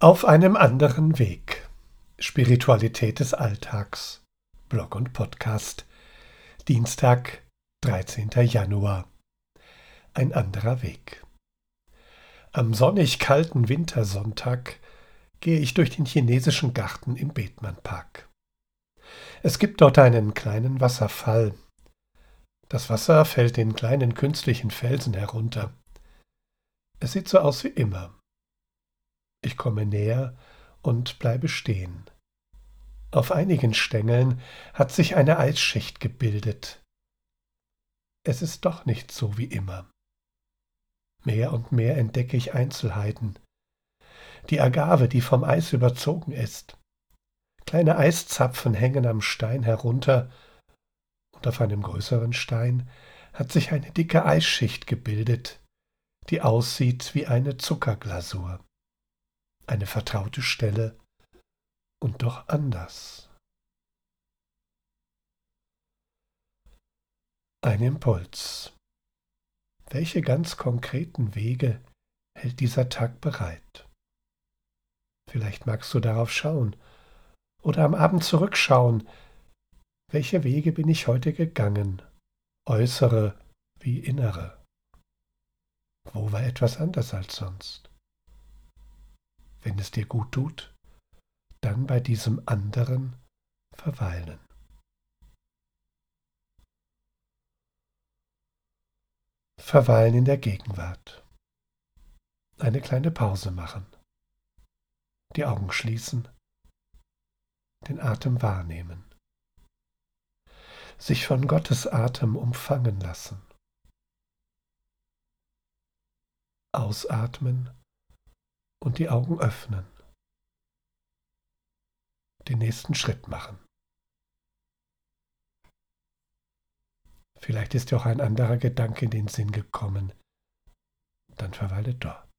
Auf einem anderen Weg. Spiritualität des Alltags. Blog und Podcast. Dienstag, 13. Januar. Ein anderer Weg. Am sonnig kalten Wintersonntag gehe ich durch den chinesischen Garten im Bethmann-Park. Es gibt dort einen kleinen Wasserfall. Das Wasser fällt den kleinen künstlichen Felsen herunter. Es sieht so aus wie immer. Ich komme näher und bleibe stehen. Auf einigen Stängeln hat sich eine Eisschicht gebildet. Es ist doch nicht so wie immer. Mehr und mehr entdecke ich Einzelheiten. Die Agave, die vom Eis überzogen ist. Kleine Eiszapfen hängen am Stein herunter und auf einem größeren Stein hat sich eine dicke Eisschicht gebildet, die aussieht wie eine Zuckerglasur. Eine vertraute Stelle und doch anders. Ein Impuls. Welche ganz konkreten Wege hält dieser Tag bereit? Vielleicht magst du darauf schauen oder am Abend zurückschauen. Welche Wege bin ich heute gegangen? Äußere wie innere. Wo war etwas anders als sonst? Wenn es dir gut tut, dann bei diesem anderen verweilen. Verweilen in der Gegenwart. Eine kleine Pause machen. Die Augen schließen. Den Atem wahrnehmen. Sich von Gottes Atem umfangen lassen. Ausatmen und die Augen öffnen. Den nächsten Schritt machen. Vielleicht ist dir auch ein anderer Gedanke in den Sinn gekommen. Dann verweile dort.